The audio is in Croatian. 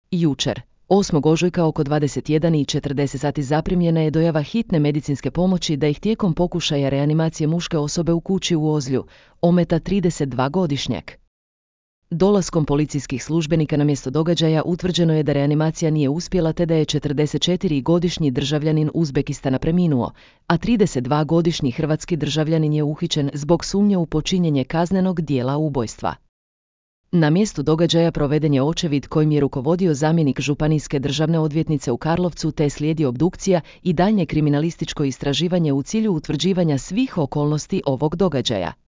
Jučer, 8. ožujka oko 21:40 sati zaprimljena je dojava hitne medicinske pomoći da ih tijekom pokušaja reanimacije muške osobe u kući u Ozlju ometa 32-godišnjak. Dolaskom policijskih službenika na mjesto događaja utvrđeno je da reanimacija nije uspjela te da je 44-godišnji državljanin Uzbekistana preminuo, a 32-godišnji hrvatski državljanin je uhićen zbog sumnje u počinjenje kaznenog djela ubojstva. Na mjestu događaja proveden je očevid kojim je rukovodio zamjenik županijske državne odvjetnice u Karlovcu te slijedi obdukcija i daljnje kriminalističko istraživanje u cilju utvrđivanja svih okolnosti ovog događaja.